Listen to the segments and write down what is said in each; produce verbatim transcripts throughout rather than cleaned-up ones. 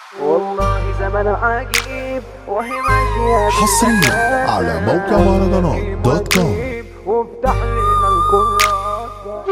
والله زمن عجيب وهي ماشية حصريا على موقع مهرجانات دوت كوم. وافتح لنا الكراسة.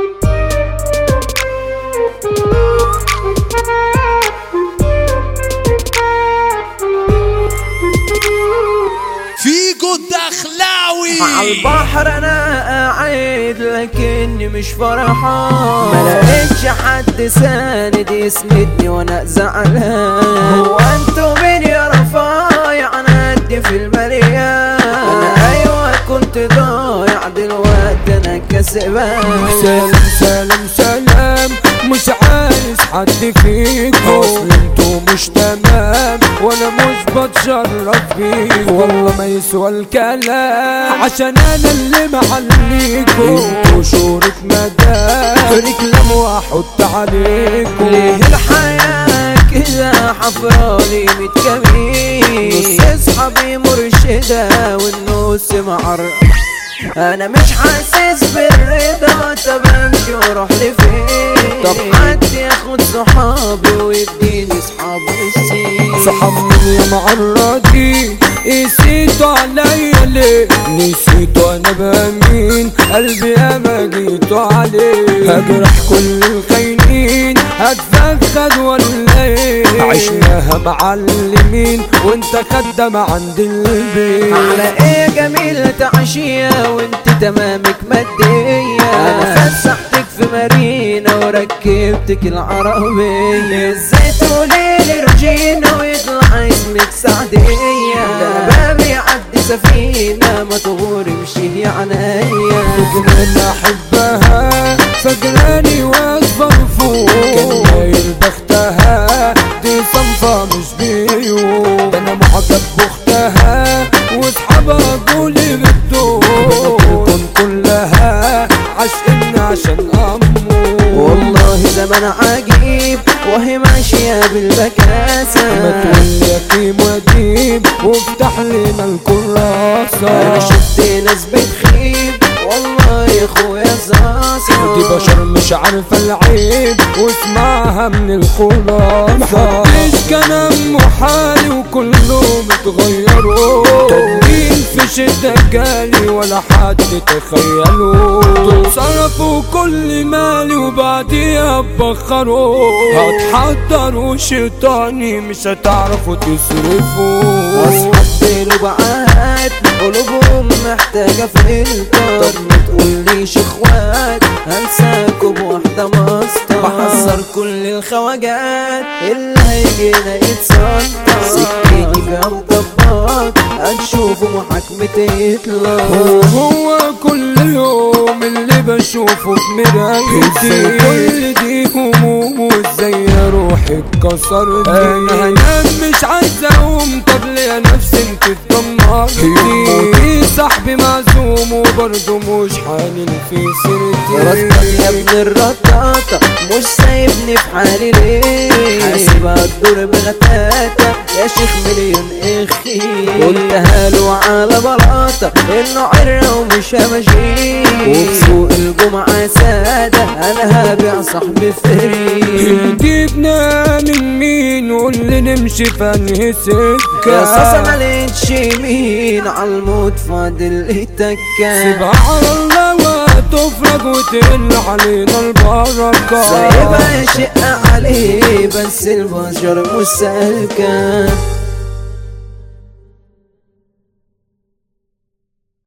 فيجو الدخلاوي عالبحر انا قاعد لكني مش فرحان، ما لقيتش حد ساند يسندني وانا زعلان. هو انتوا مين يا رفايع؟ انا قدي في المليان، انا ايوه كنت ضايع دلوقتي انا كسبان. سلام سلام سلام، مش عايز حد فيكم، اصل انتوا مش تمام وانا مش بتشرف فيكم. والله ما يسوى الكلام عشان انا اللي معليكم. انتوا شورة مدام رجلم واحط عليكم. ليه الحياة كده حفرالي متكمين؟ نص اصحابي مرشدة والنص معرق. انا مش حاسس بالرضا، طب امشي واروح لفين؟ طب حد ياخد صحابي ويديني صحاب السين. صحاب من يا معرضي قسيتوا عليا ليه؟ نسيتوا انا بمين؟ قلبي يا ما جيتوا عليه. هجرح كل الخاينين هتفخد ولا ايه؟ عشناها معلمين وانت خدام عند البيت. على ايه جميل تعشية وانت تمامك مادية؟ انا فسحتك في مارينا وركبتك العربية. ازاي تقوليلي رجينا ويطلع اسمك سعدية؟ ده بابي عدي سفينة ما تغوري مشي يا عنايا. كمان احبها فجراني واصبر فوق، كان داير بختها دي صنفة مش بيوم. انا معجب باختها واصحابها قولي بالدور. بتكون كلها عشقنا عشان امو. والله زمن عجيب وهي ماشية بالبكاسة. ما تقول يتيم وديب وافتح لنا الكراسة. انا شفت ناس بتخيب والله يا اخويا زاسة. دي بشر مش عارفة العيب واسمعها من الخلاصة. محدش كان محالي وكلهم اتغيروا. طب مين في شدة جالي ولا حد تخيلوا؟ دول صرفوا كل مالي وبعديها بخروا. هتحضروا شيطاني مش هتعرفوا تصرفوا. اصحاب بلبعات قلوبهم محتاجة فلتر. طب ما تقوليش اخوات هنساكوا بواحدة مسطر. بحذر كل الخواجات اللي هيجينا يتسطر. سكيني فيها مطبات هنشوفوا محاكمتي يطلع. هو هو كل يوم اللي بشوفه في مرايتي. كل دي هموم وازاي روحي اتكسرت. انا هنام مش عايز اقوم، طب ليه نفسي انت اتدمرتي؟ صاحبي معزوم وبرضه مش حالي في سيرتي. رطط يا ابن الرطاطة مش سايبني في حالي ليه؟ حاسبها الدور بغتاتة يا شيخ مليون اخي. قلتها له على بلاطة انه عرة ومش همشي. وفي سوق الجمعة سادة انا هبيع صاحبي فري. جبنا من مين وقول لي نمشي في انهي سكة؟ يا صاصة ملقتش مين عالموت فاضل التكة. سيبها على الله وهتفرج وتقل علينا البركة. سايبها شقة عليه بس البشر مش سالكة.